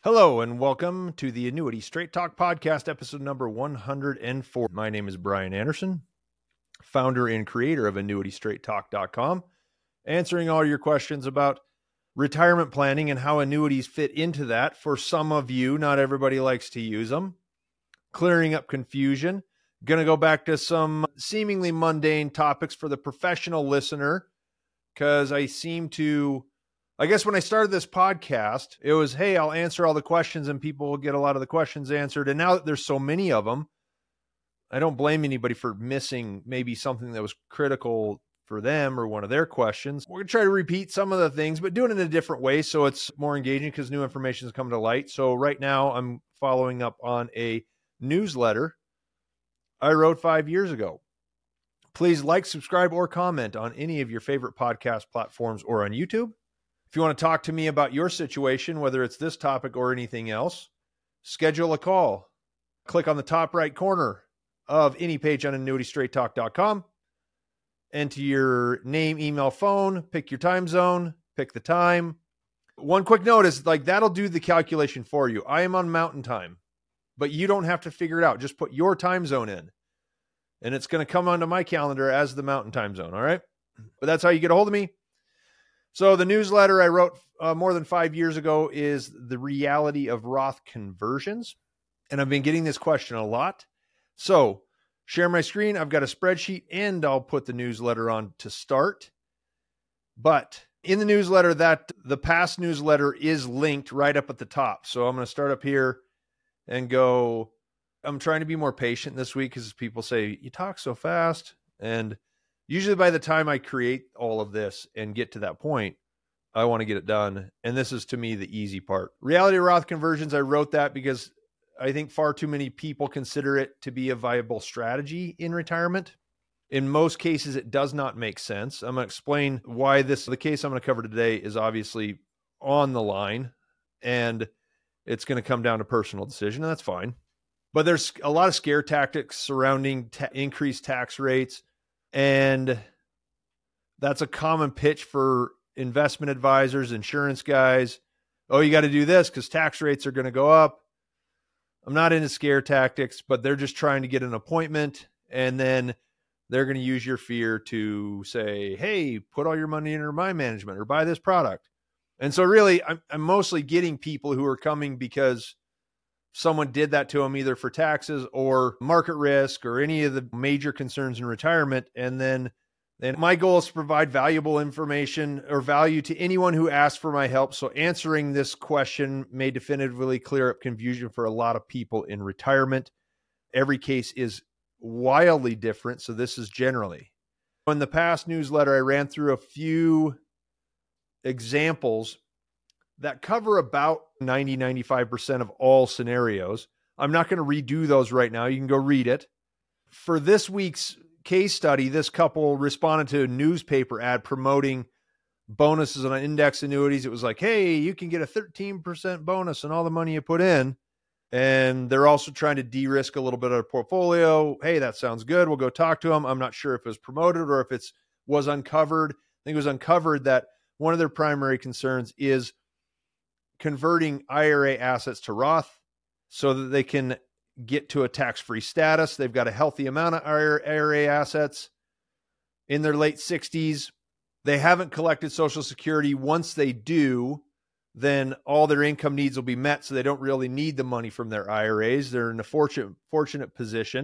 Hello and welcome to the Annuity Straight Talk Podcast, episode number 104. My name is Brian Anderson, founder and creator of AnnuityStraightTalk.com, answering all your questions about retirement planning and how annuities fit into that. For some of you, not everybody likes to use them. Clearing up confusion. Going to go back to some seemingly mundane topics for the professional listener, because I guess when I started this podcast, it was, hey, I'll answer all the questions and people will get a lot of the questions answered. And now that there's so many of them, I don't blame anybody for missing maybe something that was critical for them or one of their questions. We're going to try to repeat some of the things, but do it in a different way so it's more engaging because new information is coming to light. So right now I'm following up on a newsletter I wrote 5 years ago. Please like, subscribe, or comment on any of your favorite podcast platforms or on YouTube. If you want to talk to me about your situation, whether it's this topic or anything else, schedule a call. Click on the top right corner of any page on AnnuityStraightTalk.com. Enter your name, email, phone, pick your time zone, pick the time. One quick note is that'll do the calculation for you. I am on Mountain Time, but you don't have to figure it out. Just put your time zone in, and it's going to come onto my calendar as the Mountain Time zone, all right? But that's how you get a hold of me. So the newsletter I wrote more than 5 years ago is The Reality of Roth Conversions. And I've been getting this question a lot. So share my screen. I've got a spreadsheet and I'll put the newsletter on to start. But in the newsletter, the past newsletter is linked right up at the top. So I'm going to start up here and go. I'm trying to be more patient this week because people say, you talk so fast. And usually by the time I create all of this and get to that point, I want to get it done. And this is, to me, the easy part. Reality of Roth Conversions, I wrote that because I think far too many people consider it to be a viable strategy in retirement. In most cases, it does not make sense. I'm going to explain why the case I'm going to cover today is obviously on the line, and it's going to come down to personal decision, and that's fine. But there's a lot of scare tactics surrounding increased tax rates. And that's a common pitch for investment advisors, insurance guys. Oh, you got to do this because tax rates are going to go up. I'm not into scare tactics, but they're just trying to get an appointment. And then they're going to use your fear to say, hey, put all your money into my management or buy this product. And so really, I'm mostly getting people who are coming because someone did that to them either for taxes or market risk or any of the major concerns in retirement. And then my goal is to provide valuable information or value to anyone who asks for my help. So answering this question may definitively clear up confusion for a lot of people in retirement. Every case is wildly different. So this is generally. In the past newsletter, I ran through a few examples that cover about 90-95% of all scenarios. I'm not going to redo those right now. You can go read it. For this week's case study, this couple responded to a newspaper ad promoting bonuses on index annuities. It was like, hey, you can get a 13% bonus on all the money you put in. And they're also trying to de-risk a little bit of their portfolio. Hey, that sounds good. We'll go talk to them. I'm not sure if it was promoted or if it was uncovered. I think it was uncovered that one of their primary concerns is converting IRA assets to Roth so that they can get to a tax-free status. They've got a healthy amount of IRA assets in their late 60s. They haven't collected Social Security. Once they do, then all their income needs will be met, so they don't really need the money from their IRAs. They're in a fortunate position.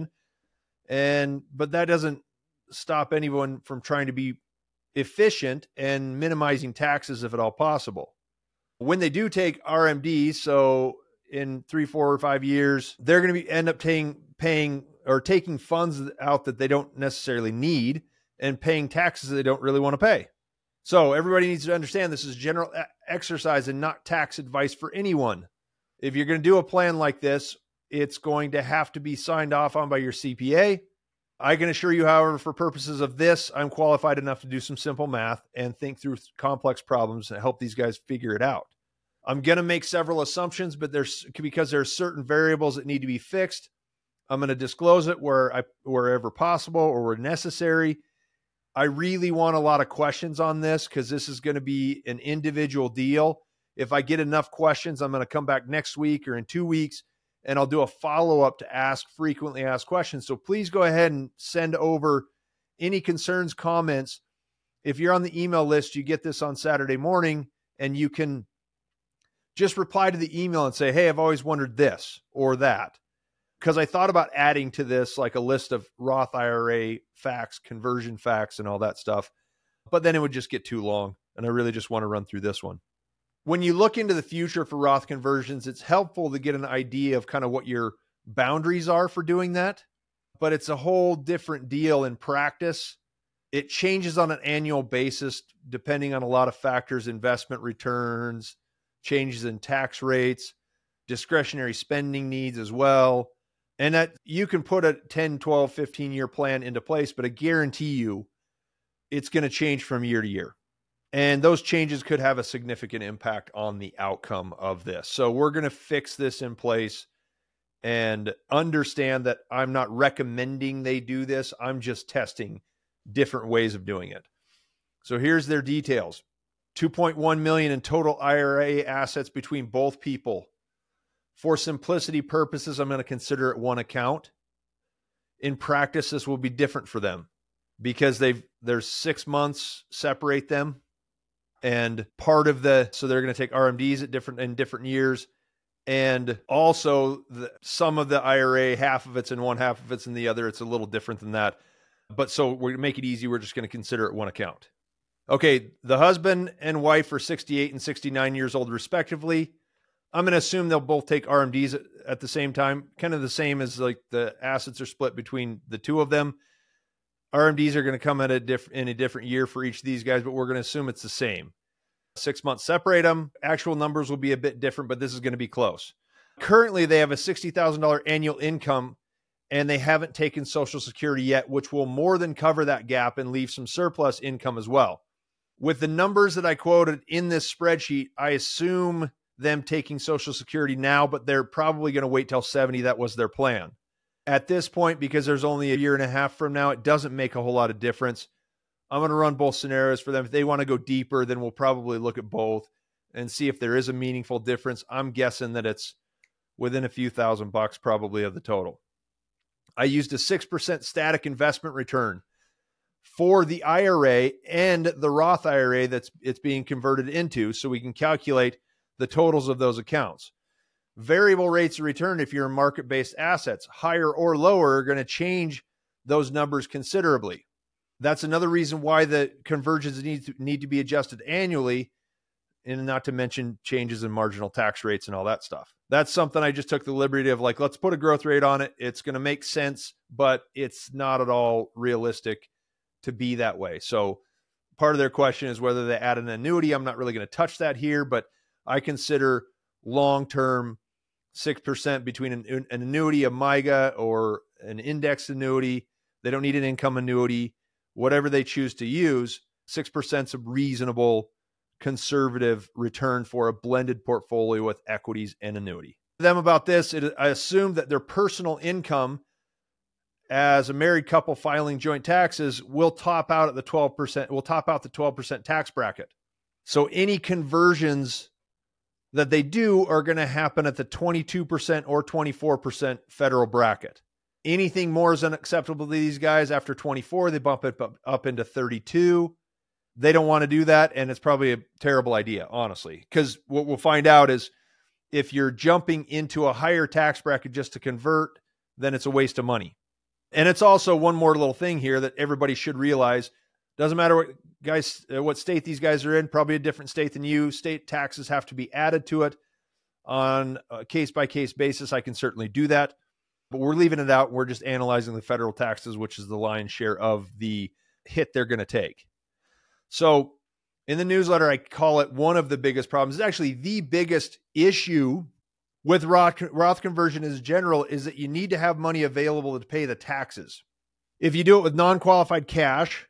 But that doesn't stop anyone from trying to be efficient and minimizing taxes if at all possible. When they do take RMD, so in 3, 4, or 5 years, they're going to end up paying or taking funds out that they don't necessarily need and paying taxes that they don't really want to pay. So everybody needs to understand this is general exercise and not tax advice for anyone. If you're going to do a plan like this, it's going to have to be signed off on by your CPA. I can assure you, however, for purposes of this, I'm qualified enough to do some simple math and think through complex problems and help these guys figure it out. I'm going to make several assumptions, but because there's certain variables that need to be fixed. I'm going to disclose it wherever possible or where necessary. I really want a lot of questions on this because this is going to be an individual deal. If I get enough questions, I'm going to come back next week or in 2 weeks, and I'll do a follow-up to ask frequently asked questions. So please go ahead and send over any concerns, comments. If you're on the email list, you get this on Saturday morning, and you can just reply to the email and say, hey, I've always wondered this or that. Because I thought about adding to this like a list of Roth IRA facts, conversion facts, and all that stuff. But then it would just get too long, and I really just want to run through this one. When you look into the future for Roth conversions, it's helpful to get an idea of kind of what your boundaries are for doing that. But it's a whole different deal in practice. It changes on an annual basis, depending on a lot of factors, investment returns, changes in tax rates, discretionary spending needs as well. And that you can put a 10, 12, 15-year plan into place, but I guarantee you it's going to change from year to year. And those changes could have a significant impact on the outcome of this. So we're going to fix this in place and understand that I'm not recommending they do this. I'm just testing different ways of doing it. So here's their details. 2.1 million in total IRA assets between both people. For simplicity purposes, I'm going to consider it one account. In practice, this will be different for them because there's 6 months separate them. And so they're going to take RMDs in different years. And also some of the IRA, half of it's in one, half of it's in the other. It's a little different than that. But so we're going to make it easy. We're just going to consider it one account. Okay. The husband and wife are 68 and 69 years old, respectively. I'm going to assume they'll both take RMDs at the same time, kind of the same as like the assets are split between the two of them. RMDs are going to come in a different year for each of these guys, but we're going to assume it's the same. 6 months separate them. Actual numbers will be a bit different, but this is going to be close. Currently, they have a $60,000 annual income, and they haven't taken Social Security yet, which will more than cover that gap and leave some surplus income as well. With the numbers that I quoted in this spreadsheet, I assume them taking Social Security now, but they're probably going to wait till 70. That was their plan. At this point, because there's only a year and a half from now, it doesn't make a whole lot of difference. I'm going to run both scenarios for them. If they want to go deeper, then we'll probably look at both and see if there is a meaningful difference. I'm guessing that it's within a few $1,000 probably of the total. I used a 6% static investment return for the IRA and the Roth IRA it's being converted into, so we can calculate the totals of those accounts. Variable rates of return, if you're in market-based assets, higher or lower, are going to change those numbers considerably. That's another reason why the conversions need to be adjusted annually, and not to mention changes in marginal tax rates and all that stuff. That's something I just took the liberty of let's put a growth rate on it. It's going to make sense, but it's not at all realistic to be that way. So part of their question is whether they add an annuity. I'm not really going to touch that here, but I consider long-term 6% between an annuity, a MYGA, or an index annuity. They don't need an income annuity. Whatever they choose to use, 6% is a reasonable conservative return for a blended portfolio with equities and annuity. Them about this, I assume that their personal income as a married couple filing joint taxes will top out at the 12%, will top out the 12% tax bracket. So any conversions that they do are going to happen at the 22% or 24% federal bracket. Anything more is unacceptable to these guys. After 24, they bump it up into 32. They don't want to do that, and it's probably a terrible idea, honestly, because what we'll find out is if you're jumping into a higher tax bracket just to convert, then it's a waste of money. And it's also one more little thing here that everybody should realize. Doesn't matter what state these guys are in, probably a different state than you. State taxes have to be added to it on a case-by-case basis. I can certainly do that, but we're leaving it out. We're just analyzing the federal taxes, which is the lion's share of the hit they're going to take. So in the newsletter, I call it one of the biggest problems. It's actually the biggest issue with Roth conversion in general is that you need to have money available to pay the taxes. If you do it with non-qualified cash,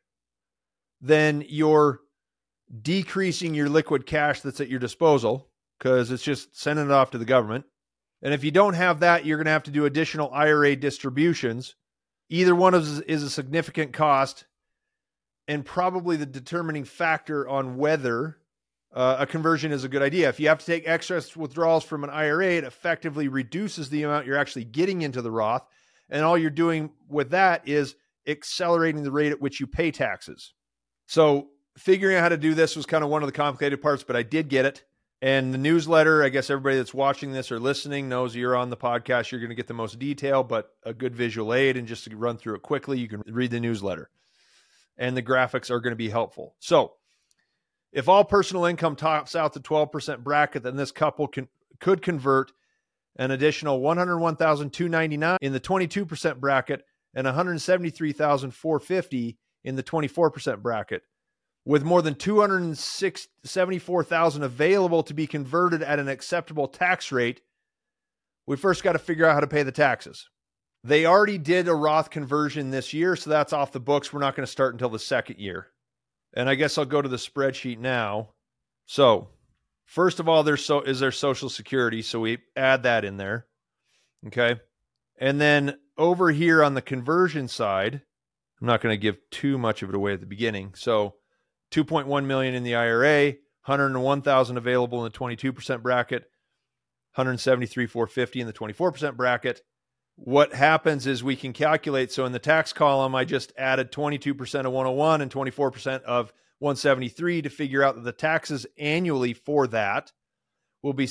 then you're decreasing your liquid cash that's at your disposal because it's just sending it off to the government. And if you don't have that, you're going to have to do additional IRA distributions. Either one is a significant cost and probably the determining factor on whether a conversion is a good idea. If you have to take excess withdrawals from an IRA, it effectively reduces the amount you're actually getting into the Roth. And all you're doing with that is accelerating the rate at which you pay taxes. So figuring out how to do this was kind of one of the complicated parts, but I did get it. And the newsletter, I guess everybody that's watching this or listening knows you're on the podcast, you're going to get the most detail, but a good visual aid. And just to run through it quickly, you can read the newsletter. And the graphics are going to be helpful. So if all personal income tops out the 12% bracket, then this couple could convert an additional $101,299 in the 22% bracket and $173,450 in the 24% bracket, with more than $274,000 available to be converted at an acceptable tax rate. We first got to figure out how to pay the taxes. They already did a Roth conversion this year, so that's off the books. We're not going to start until the second year. And I guess I'll go to the spreadsheet now. So first of all, is there Social Security. So we add that in there. Okay. And then over here on the conversion side, I'm not going to give too much of it away at the beginning. So 2.1 million in the IRA, 101,000 available in the 22% bracket, 173,450 in the 24% bracket. What happens is we can calculate. So in the tax column, I just added 22% of 101 and 24% of 173 to figure out that the taxes annually for that will be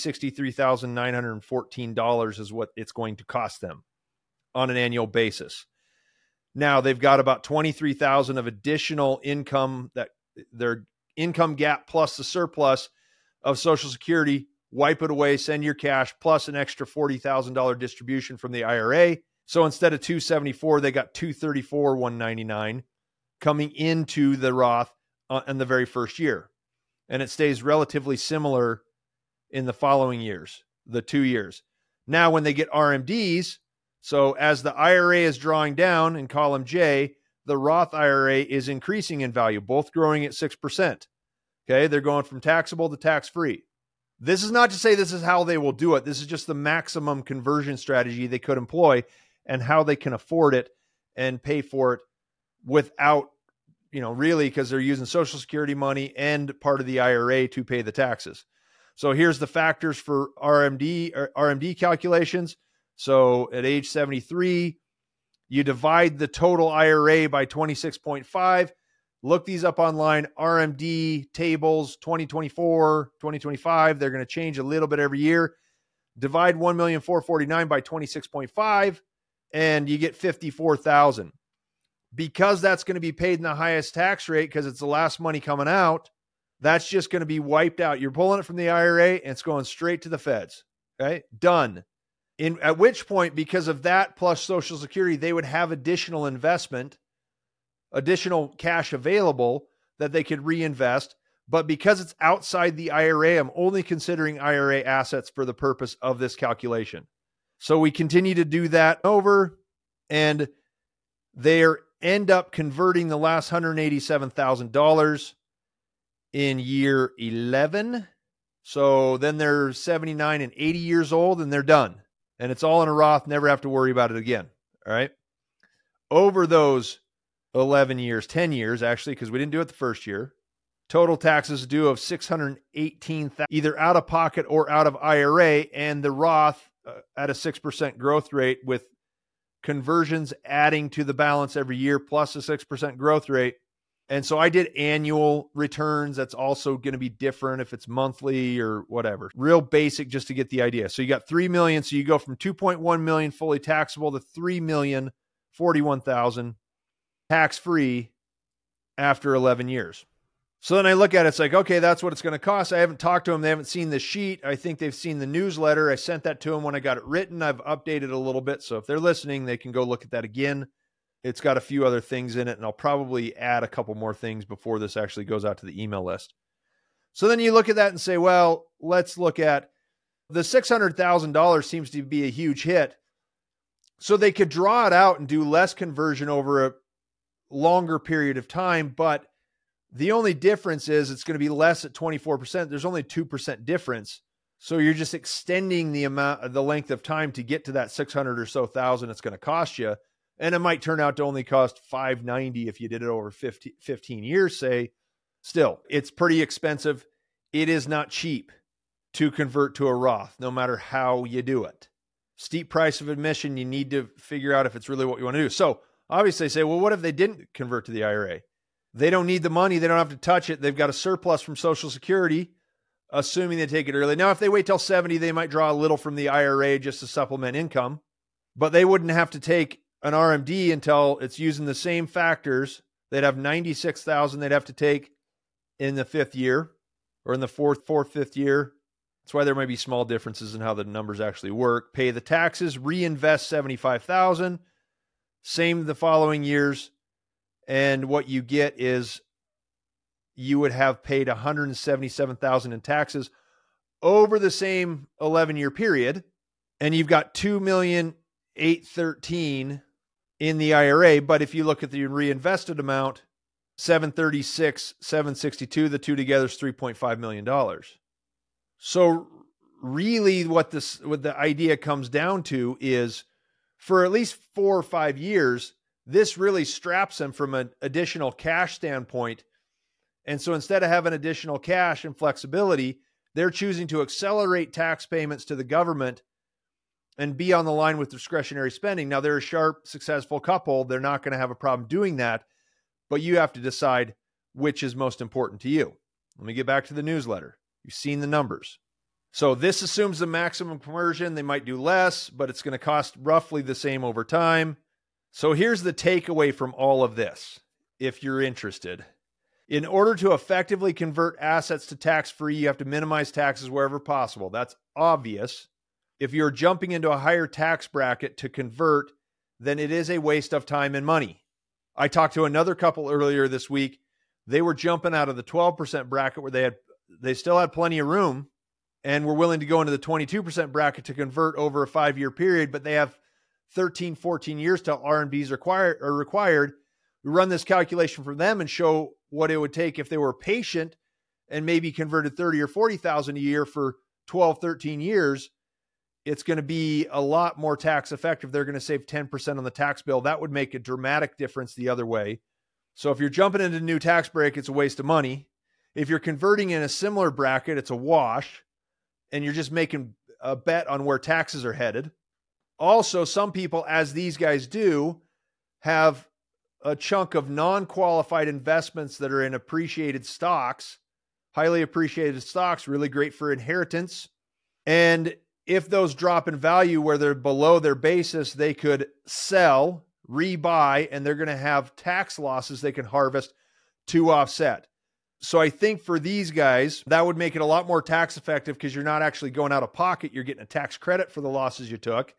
$63,914 is what it's going to cost them on an annual basis. Now they've got about 23,000 of additional income, that their income gap plus the surplus of Social Security. Wipe it away, send your cash, plus an extra $40,000 distribution from the IRA. So instead of $274, they got $234,199 coming into the Roth in the very first year. And it stays relatively similar in the following years, the 2 years. Now, when they get RMDs, so as the IRA is drawing down in column J, the Roth IRA is increasing in value, both growing at 6%. Okay, they're going from taxable to tax-free. This is not to say this is how they will do it. This is just the maximum conversion strategy they could employ and how they can afford it and pay for it without, really, because they're using Social Security money and part of the IRA to pay the taxes. So here's the factors for RMD calculations. So at age 73, you divide the total IRA by 26.5. Look these up online, RMD tables, 2024, 2025. They're going to change a little bit every year. Divide 1,449,000 by 26.5, and you get 54,000. Because that's going to be paid in the highest tax rate because it's the last money coming out, that's just going to be wiped out. You're pulling it from the IRA, and it's going straight to the feds. Okay, done. At which point, because of that plus Social Security, they would have additional investment, additional cash available that they could reinvest. But because it's outside the IRA, I'm only considering IRA assets for the purpose of this calculation. So we continue to do that over, and they end up converting the last $187,000 in year 11. So then they're 79 and 80 years old, and they're done. And it's all in a Roth, never have to worry about it again. All right. Over those 11 years, 10 years, actually, because we didn't do it the first year, total taxes due of $618,000, either out of pocket or out of IRA, and the Roth at a 6% growth rate with conversions adding to the balance every year plus a 6% growth rate. And so I did annual returns. That's also going to be different if it's monthly or whatever. Real basic just to get the idea. So you got 3 million. So you go from 2.1 million fully taxable to 3,041,000 tax-free after 11 years. So then I look at it, it's like, okay, that's what it's going to cost. I haven't talked to them. They haven't seen the sheet. I think they've seen the newsletter. I sent that to them when I got it written. I've updated a little bit. So if they're listening, they can go look at that again. It's got a few other things in it, and I'll probably add a couple more things before this actually goes out to the email list. So then you look at that and say, well, let's look at the $600,000 seems to be a huge hit. So they could draw it out and do less conversion over a longer period of time, but the only difference is it's going to be less at 24%. There's only 2% difference. So you're just extending the length of time to get to that 600 or so thousand it's going to cost you. And it might turn out to only cost $590 if you did it over 15 years, say. Still, it's pretty expensive. it is not cheap to convert to a Roth, no matter how you do it. Steep price of admission, you need to figure out if it's really what you want to do. So obviously they say, well, what if they didn't convert to the IRA? They don't need the money. They don't have to touch it. They've got a surplus from Social Security, assuming they take it early. Now, if they wait till 70, they might draw a little from the IRA just to supplement income, but they wouldn't have to take an RMD until it's using the same factors. They'd have 96,000 they'd have to take in the fifth year or in the fifth year. That's why there might be small differences in how the numbers actually work. Pay the taxes, reinvest 75,000, same the following years. And what you get is you would have paid 177,000 in taxes over the same 11-year period. And you've got 2,813,000 in the IRA. But if you look at the reinvested amount, 736, 762, the two together is $3.5 million. So really what the idea comes down to is for at least 4 or 5 years, this really straps them from an additional cash standpoint. And so instead of having additional cash and flexibility, they're choosing to accelerate tax payments to the government and be on the line with discretionary spending. Now, they're a sharp, successful couple. They're not going to have a problem doing that, but you have to decide which is most important to you. Let me get back to the newsletter. You've seen the numbers. So this assumes the maximum conversion. They might do less, but it's going to cost roughly the same over time. So here's the takeaway from all of this, if you're interested. In order to effectively convert assets to tax-free, you have to minimize taxes wherever possible. That's obvious. If you're jumping into a higher tax bracket to convert, then it is a waste of time and money. I talked to another couple earlier this week. They were jumping out of the 12% bracket where they still had plenty of room and were willing to go into the 22% bracket to convert over a 5-year period, but they have 13, 14 years till R&Bs are required. We run this calculation for them and show what it would take if they were patient and maybe converted 30 or 40,000 a year for 12, 13 years. It's going to be a lot more tax effective. They're going to save 10% on the tax bill. That would make a dramatic difference the other way. So if you're jumping into a new tax break, it's a waste of money. If you're converting in a similar bracket, it's a wash, and you're just making a bet on where taxes are headed. Also, some people, as these guys do, have a chunk of non-qualified investments that are in appreciated stocks, highly appreciated stocks, really great for inheritance. And if those drop in value where they're below their basis, they could sell, rebuy, and they're going to have tax losses they can harvest to offset. So I think for these guys, that would make it a lot more tax effective because you're not actually going out of pocket. You're getting a tax credit for the losses you took.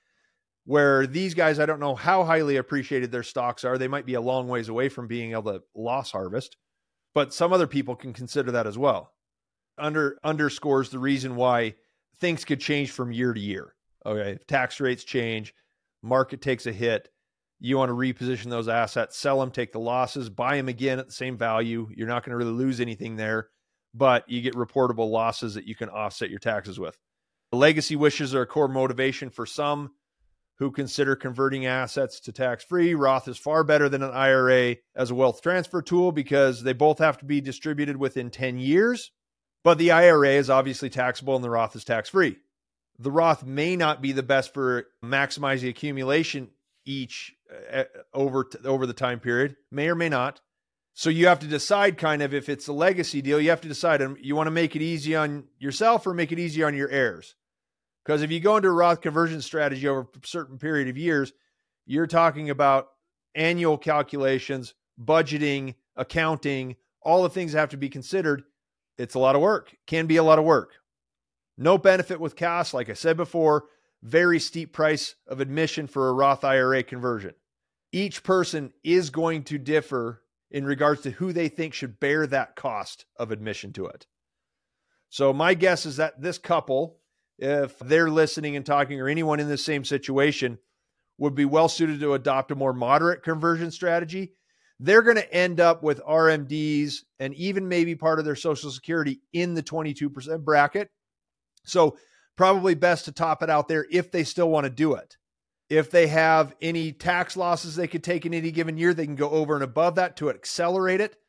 Where these guys, I don't know how highly appreciated their stocks are. They might be a long ways away from being able to loss harvest, but some other people can consider that as well. Underscores the reason why things could change from year to year. Okay, if tax rates change, market takes a hit, you want to reposition those assets, sell them, take the losses, buy them again at the same value. You're not going to really lose anything there, but you get reportable losses that you can offset your taxes with. The legacy wishes are a core motivation for some who consider converting assets to tax-free. Roth is far better than an IRA as a wealth transfer tool because they both have to be distributed within 10 years. But the IRA is obviously taxable and the Roth is tax-free. The Roth may not be the best for maximizing accumulation over the time period, may or may not. So you have to decide kind of if it's a legacy deal, you have to decide you want to make it easy on yourself or make it easy on your heirs. Because if you go into a Roth conversion strategy over a certain period of years, you're talking about annual calculations, budgeting, accounting, all the things that have to be considered. It's a lot of work, can be a lot of work. No benefit with costs. Like I said before, very steep price of admission for a Roth IRA conversion. Each person is going to differ in regards to who they think should bear that cost of admission to it. So my guess is that this couple, if they're listening and talking, or anyone in the same situation, would be well suited to adopt a more moderate conversion strategy. They're going to end up with RMDs and even maybe part of their Social Security in the 22% bracket. So probably best to top it out there if they still want to do it. If they have any tax losses they could take in any given year, they can go over and above that to accelerate it.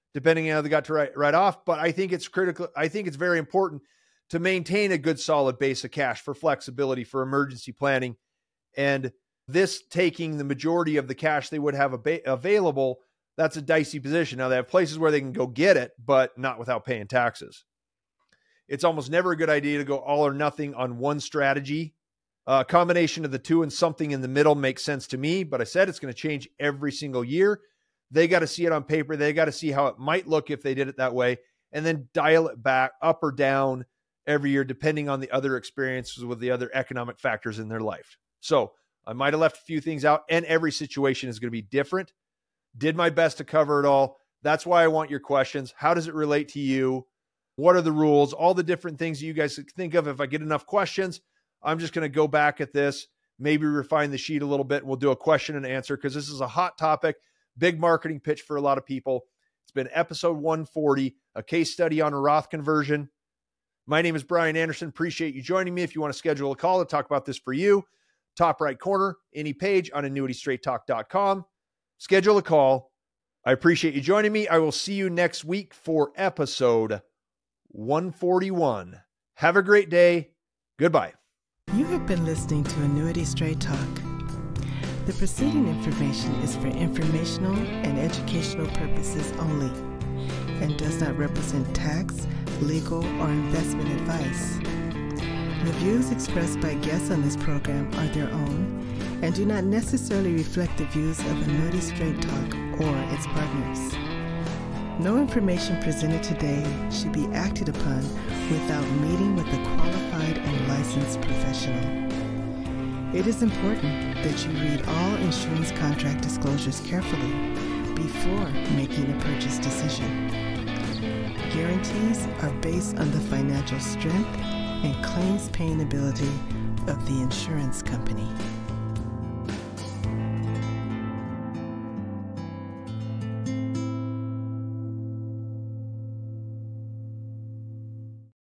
depending on how they got to write off. But I think it's critical. I think it's very important to maintain a good solid base of cash for flexibility, for emergency planning. And this taking the majority of the cash they would have available, that's a dicey position. Now they have places where they can go get it, but not without paying taxes. It's almost never a good idea to go all or nothing on one strategy. A combination of the two and something in the middle makes sense to me, but I said it's going to change every single year. They got to see it on paper. They got to see how it might look if they did it that way, and then dial it back up or down every year, depending on the other experiences with the other economic factors in their life. So I might have left a few things out, and every situation is going to be different. Did my best to cover it all. That's why I want your questions. How does it relate to you? What are the rules? All the different things you guys think of. If I get enough questions, I'm just going to go back at this, maybe refine the sheet a little bit, and we'll do a question and answer because this is a hot topic, big marketing pitch for a lot of people. It's been episode 140, a case study on a Roth conversion. My name is Brian Anderson. Appreciate you joining me. If you want to schedule a call to talk about this for you, top right corner, any page on annuitystraighttalk.com. Schedule a call. I appreciate you joining me. I will see you next week for episode 141. Have a great day. Goodbye. You have been listening to Annuity Straight Talk. The preceding information is for informational and educational purposes only and does not represent tax, legal, or investment advice. The views expressed by guests on this program are their own and do not necessarily reflect the views of Annuity Straight Talk or its partners. No information presented today should be acted upon without meeting with a qualified and licensed professional. It is important that you read all insurance contract disclosures carefully before making a purchase decision. Guarantees are based on the financial strength and claims paying ability of the insurance company.